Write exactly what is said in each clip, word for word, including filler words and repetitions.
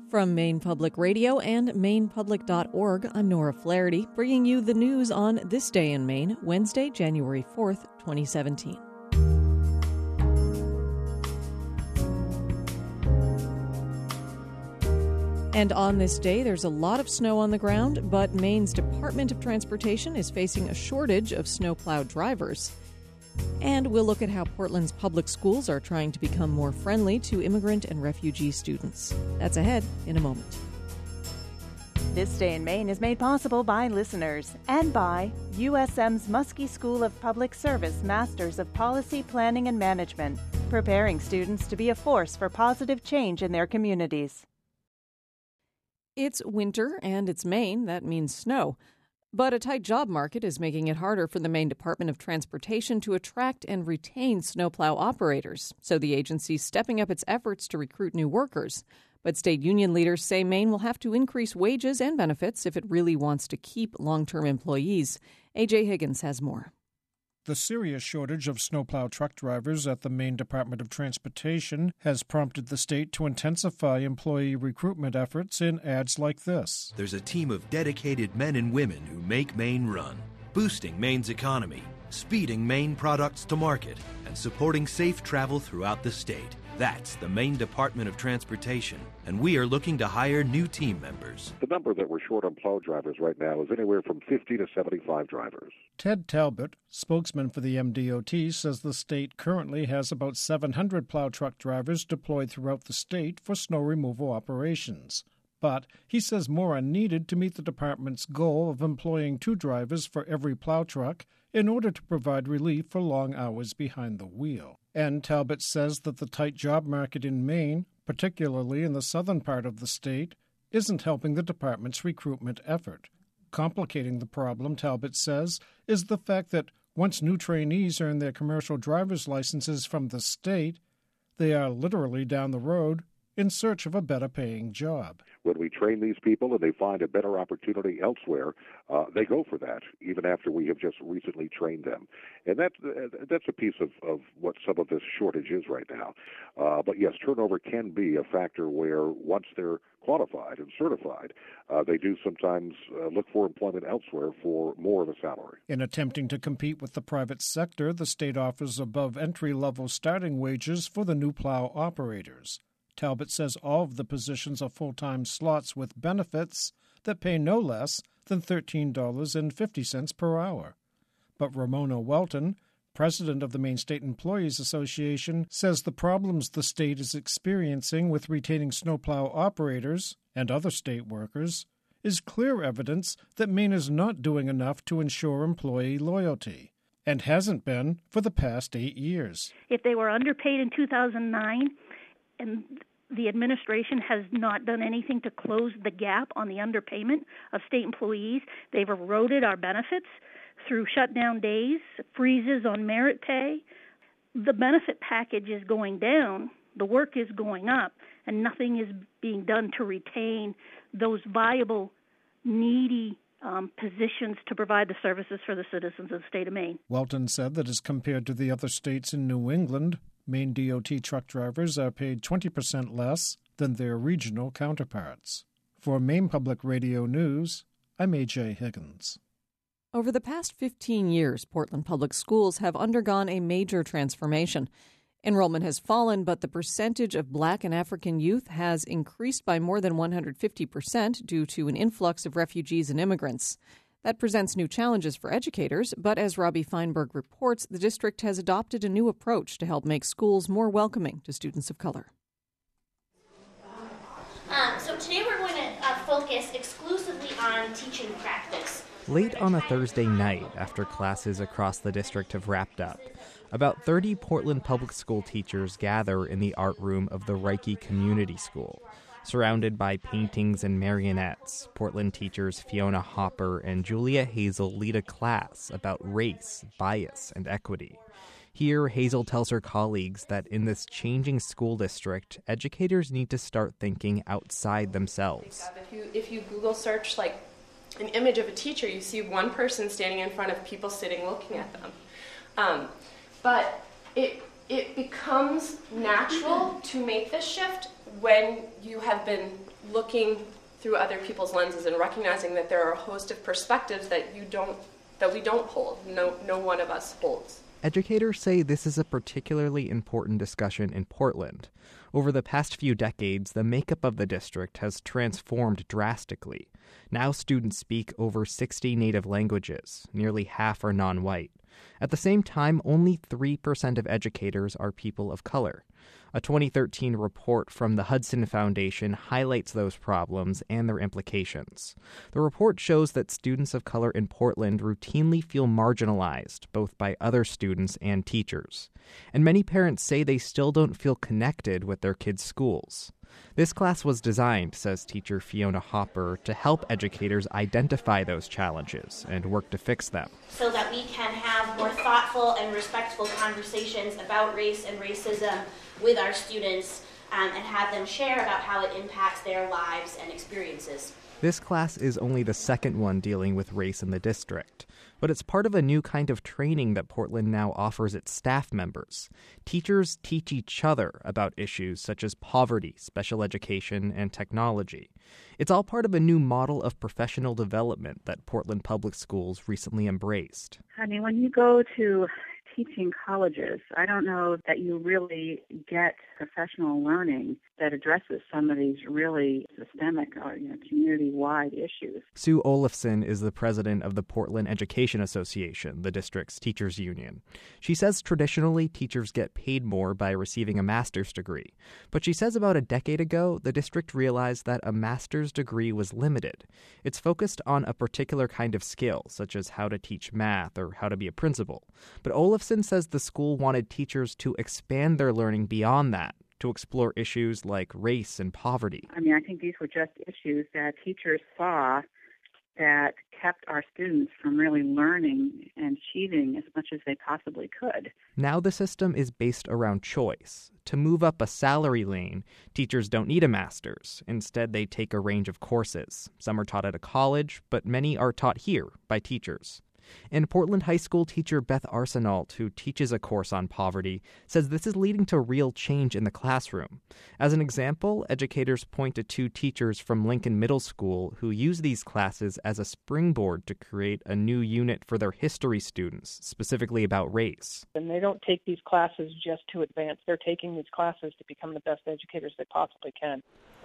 From Maine Public Radio and maine public dot org, I'm Nora Flaherty, bringing you the news on This Day in Maine, Wednesday, January fourth, twenty seventeen. And on this day, there's a lot of snow on the ground, but Maine's Department of Transportation is facing a shortage of snowplow drivers. And we'll look at how Portland's public schools are trying to become more friendly to immigrant and refugee students. That's ahead in a moment. This Day in Maine is made possible by listeners and by U S M's Muskie School of Public Service Masters of Policy, Planning, and Management, preparing students to be a force for positive change in their communities. It's winter and it's Maine. That means snow. But a tight job market is making it harder for the Maine Department of Transportation to attract and retain snowplow operators. So the agency's stepping up its efforts to recruit new workers. But state union leaders say Maine will have to increase wages and benefits if it really wants to keep long-term employees. A J Higgins has more. The serious shortage of snowplow truck drivers at the Maine Department of Transportation has prompted the state to intensify employee recruitment efforts in ads like this. There's a team of dedicated men and women who make Maine run, boosting Maine's economy, speeding Maine products to market, and supporting safe travel throughout the state. That's the Maine Department of Transportation, and we are looking to hire new team members. The number that we're short on plow drivers right now is anywhere from fifty to seventy-five drivers. Ted Talbot, spokesman for the M D O T, says the state currently has about seven hundred plow truck drivers deployed throughout the state for snow removal operations. But he says more are needed to meet the department's goal of employing two drivers for every plow truck in order to provide relief for long hours behind the wheel. And Talbot says that the tight job market in Maine, particularly in the southern part of the state, isn't helping the department's recruitment effort. Complicating the problem, Talbot says, is the fact that once new trainees earn their commercial driver's licenses from the state, they are literally down the road in search of a better-paying job. When we train these people and they find a better opportunity elsewhere, uh, they go for that, even after we have just recently trained them. And that, uh, that's a piece of, of what some of this shortage is right now. Uh, but yes, turnover can be a factor where once they're qualified and certified, uh, they do sometimes uh, look for employment elsewhere for more of a salary. In attempting to compete with the private sector, the state offers above entry-level starting wages for the new plow operators. Talbot says all of the positions are full-time slots with benefits that pay no less than thirteen dollars and fifty cents per hour. But Ramona Welton, president of the Maine State Employees Association, says the problems the state is experiencing with retaining snowplow operators and other state workers is clear evidence that Maine is not doing enough to ensure employee loyalty, and hasn't been for the past eight years. If they were underpaid in two thousand nine, and the administration has not done anything to close the gap on the underpayment of state employees, they've eroded our benefits through shutdown days, freezes on merit pay. The benefit package is going down, the work is going up, and nothing is being done to retain those viable, needy um, positions to provide the services for the citizens of the state of Maine. Welton said that as compared to the other states in New England, Maine D O T truck drivers are paid twenty percent less than their regional counterparts. For Maine Public Radio News, I'm A J Higgins. Over the past fifteen years, Portland Public Schools have undergone a major transformation. Enrollment has fallen, but the percentage of Black and African youth has increased by more than one hundred fifty percent due to an influx of refugees and immigrants. That presents new challenges for educators, but as Robbie Feinberg reports, the district has adopted a new approach to help make schools more welcoming to students of color. Um, so today we're going to uh, focus exclusively on teaching practice. Late on a Thursday night, after classes across the district have wrapped up, about thirty Portland Public School teachers gather in the art room of the Reiki Community School. Surrounded by paintings and marionettes, Portland teachers Fiona Hopper and Julia Hazel lead a class about race, bias, and equity. Here, Hazel tells her colleagues that in this changing school district, educators need to start thinking outside themselves. If you, if you Google search like an image of a teacher, you see one person standing in front of people sitting looking at them. Um, but it it becomes natural to make this shift when you have been looking through other people's lenses and recognizing that there are a host of perspectives that you don't, that we don't hold. No, no one of us holds. Educators say this is a particularly important discussion in Portland. Over the past few decades, the makeup of the district has transformed drastically. Now students speak over sixty native languages, nearly half are non-white. At the same time, only three percent of educators are people of color. A twenty thirteen report from the Hudson Foundation highlights those problems and their implications. The report shows that students of color in Portland routinely feel marginalized, both by other students and teachers. And many parents say they still don't feel connected with their kids' schools. This class was designed, says teacher Fiona Hopper, to help educators identify those challenges and work to fix them. So that we can have more thoughtful and respectful conversations about race and racism with our students um, and have them share about how it impacts their lives and experiences. This class is only the second one dealing with race in the district, but it's part of a new kind of training that Portland now offers its staff members. Teachers teach each other about issues such as poverty, special education, and technology. It's all part of a new model of professional development that Portland Public Schools recently embraced. I mean, when you go to teaching colleges, I don't know that you really get professional learning that addresses some of these really systemic or you know, community-wide issues. Sue Olafson is the president of the Portland Education Association, the district's teachers union. She says traditionally teachers get paid more by receiving a master's degree. But she says about a decade ago, the district realized that a master's degree was limited. It's focused on a particular kind of skill, such as how to teach math or how to be a principal. But Olafson says the school wanted teachers to expand their learning beyond that, to explore issues like race and poverty. I mean, I think these were just issues that teachers saw that kept our students from really learning and achieving as much as they possibly could. Now the system is based around choice. To move up a salary lane, teachers don't need a master's. Instead, they take a range of courses. Some are taught at a college, but many are taught here by teachers. And Portland High School teacher Beth Arsenault, who teaches a course on poverty, says this is leading to real change in the classroom. As an example, educators point to two teachers from Lincoln Middle School who use these classes as a springboard to create a new unit for their history students, specifically about race. And they don't take these classes just to advance. They're taking these classes to become the best educators they possibly can.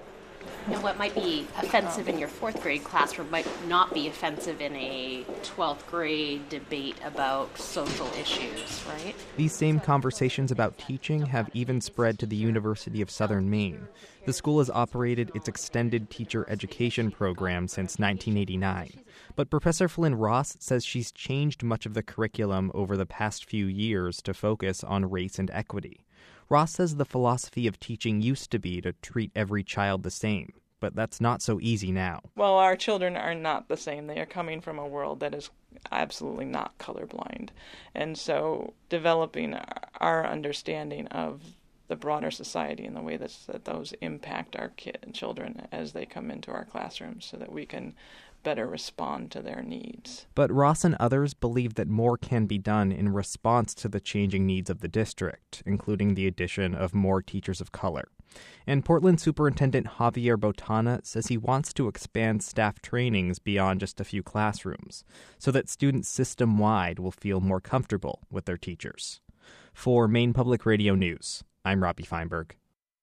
And what might be offensive in your fourth grade classroom might not be offensive in a twelfth grade debate about social issues, right? These same conversations about teaching have even spread to the University of Southern Maine. The school has operated its extended teacher education program since nineteen eighty-nine. But Professor Flynn Ross says she's changed much of the curriculum over the past few years to focus on race and equity. Ross says the philosophy of teaching used to be to treat every child the same, but that's not so easy now. Well, our children are not the same. They are coming from a world that is absolutely not colorblind. And so developing our understanding of the broader society and the way that, that those impact our kid and children as they come into our classrooms so that we can better respond to their needs. But Ross and others believe that more can be done in response to the changing needs of the district, including the addition of more teachers of color. And Portland Superintendent Javier Botana says he wants to expand staff trainings beyond just a few classrooms, so that students system-wide will feel more comfortable with their teachers. For Maine Public Radio News, I'm Robbie Feinberg.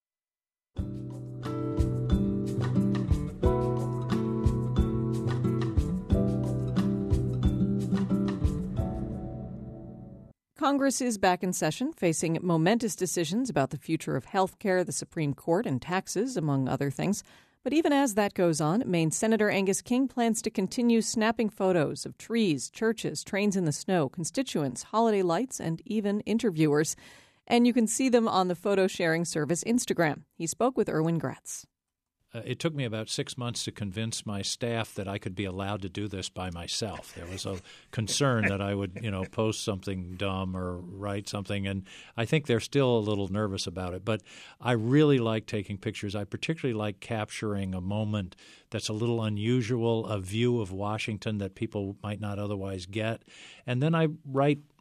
Congress is back in session, facing momentous decisions about the future of health care, the Supreme Court, and taxes, among other things. But even as that goes on, Maine Senator Angus King plans to continue snapping photos of trees, churches, trains in the snow, constituents, holiday lights, and even interviewers. And you can see them on the photo-sharing service Instagram. He spoke with Erwin Gratz. Uh, it took me about six months to convince my staff that I could be allowed to do this by myself. There was a concern that I would, you know, post something dumb or write something, and I think they're still a little nervous about it. But I really like taking pictures. I particularly like capturing a moment that's a little unusual, a view of Washington that people might not otherwise get. And then I write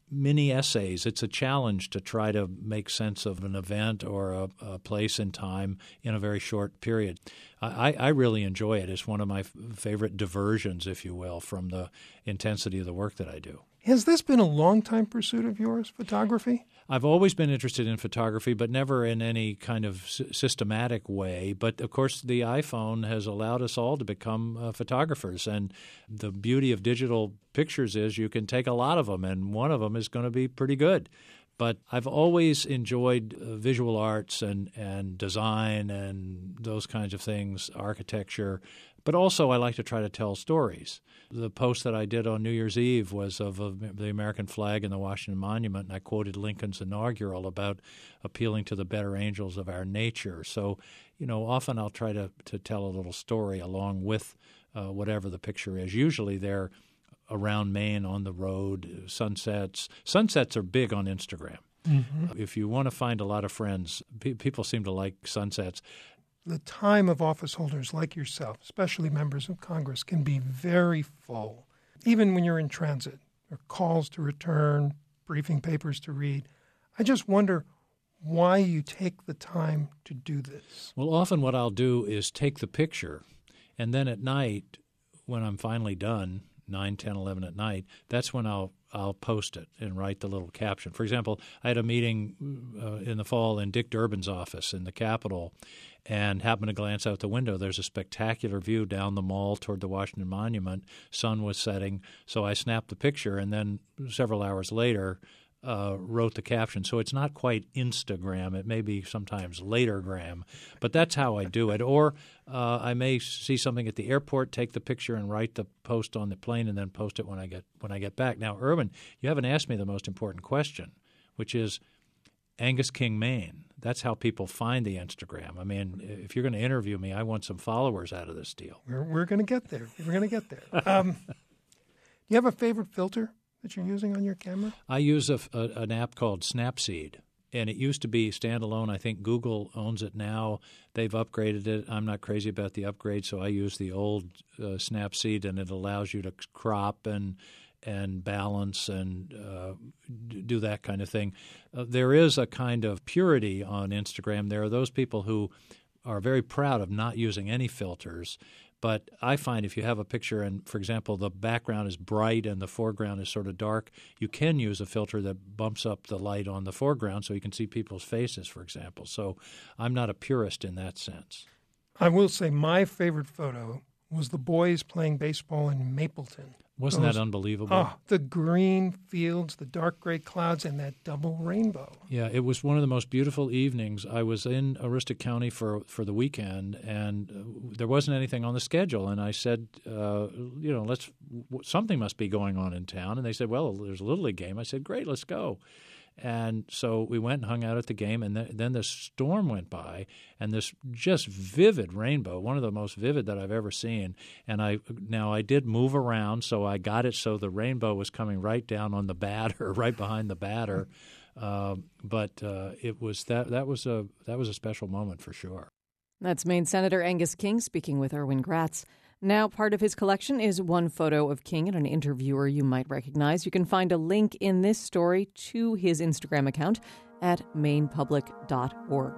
mini essays. It's a challenge to try to make sense of an event or a, a place and time in a very short period. I, I really enjoy it. It's one of my f- favorite diversions, if you will, from the intensity of the work that I do. Has this been a long-time pursuit of yours, photography? I've always been interested in photography, but never in any kind of s- systematic way. But, of course, the iPhone has allowed us all to become uh, photographers. And the beauty of digital pictures is you can take a lot of them, and one of them is going to be pretty good. But I've always enjoyed uh, visual arts and, and design and those kinds of things, architecture. But also I like to try to tell stories. The post that I did on New Year's Eve was of uh, the American flag and the Washington Monument, and I quoted Lincoln's inaugural about appealing to the better angels of our nature. So, you know, often I'll try to, to tell a little story along with uh, whatever the picture is. Usually they're around Maine, on the road, sunsets. Sunsets are big on Instagram. Mm-hmm. If you want to find a lot of friends, pe- people seem to like sunsets. The time of office holders like yourself, especially members of Congress, can be very full. Even when you're in transit, or calls to return, briefing papers to read. I just wonder why you take the time to do this. Well, often what I'll do is take the picture, and then at night, when I'm finally done, nine, ten, eleven at night, that's when I'll I'll post it and write the little caption. For example, I had a meeting uh, in the fall in Dick Durbin's office in the Capitol and happened to glance out the window. There's a spectacular view down the mall toward the Washington Monument. Sun was setting, so I snapped the picture, and then several hours later uh, wrote the caption. So it's not quite Instagram. It may be sometimes latergram, but that's how I do it. Or uh, I may see something at the airport, take the picture, and write the post on the plane, and then post it when I get when I get back. Now, Erwin, you haven't asked me the most important question, which is Angus King, Maine. That's how people find the Instagram. I mean, if you're going to interview me, I want some followers out of this deal. We're, we're going to get there. We're going to get there. Um, do you have a favorite filter that you're using on your camera? I use a, a, an app called Snapseed, and it used to be standalone. I think Google owns it now. They've upgraded it. I'm not crazy about the upgrade, so I use the old uh, Snapseed, and it allows you to crop and and balance and uh, do that kind of thing. Uh, there is a kind of purity on Instagram. There are those people who are very proud of not using any filters. But I find if you have a picture and, for example, the background is bright and the foreground is sort of dark, you can use a filter that bumps up the light on the foreground so you can see people's faces, for example. So I'm not a purist in that sense. I will say my favorite photo was the boys playing baseball in Mapleton. Wasn't Those, that unbelievable? Oh, the green fields, the dark gray clouds, and that double rainbow. Yeah, it was one of the most beautiful evenings. I was in Aroostook County for for the weekend, and uh, there wasn't anything on the schedule. And I said, uh, you know, let's something must be going on in town. And they said, well, there's a Little League game. I said, great, let's go. And so we went and hung out at the game, and th- then this storm went by, and this just vivid rainbow, one of the most vivid that I've ever seen. And I now I did move around, so I got it so the rainbow was coming right down on the batter, right behind the batter. Uh, but uh, it was that that was a that was a special moment for sure. That's Maine Senator Angus King speaking with Erwin Gratz. Now, part of his collection is one photo of King and an interviewer you might recognize. You can find a link in this story to his Instagram account at maine public dot org.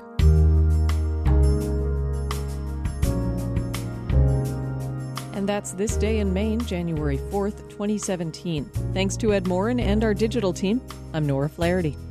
And that's This Day in Maine, January fourth, twenty seventeen. Thanks to Ed Morin and our digital team. I'm Nora Flaherty.